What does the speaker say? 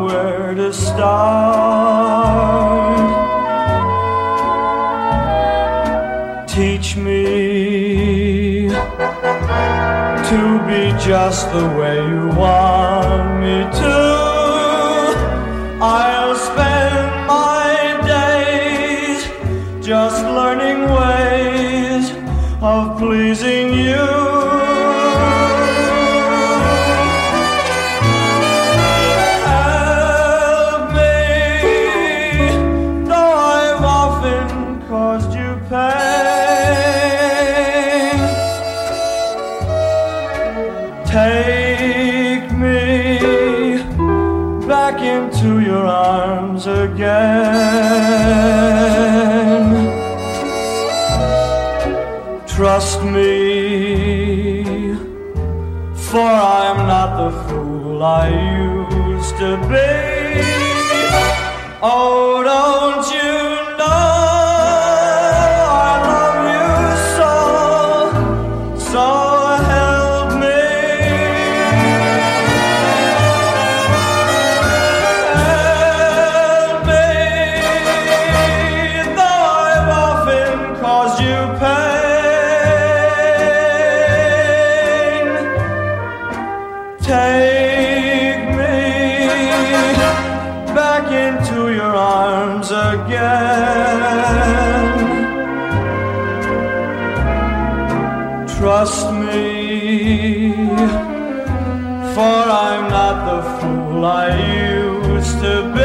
where to start. Teach me to be just the way you want me to. I'll spend my days just learning ways of pleasing you. Help me, though I've often caused you pain. Take me back into your arms again. Trust me, for I'm not the fool I used to be. Oh, don't you know I love you so, so help me. Help me, though I've often caused you pain. Take me back into your arms again. Trust me, for I'm not the fool I used to be.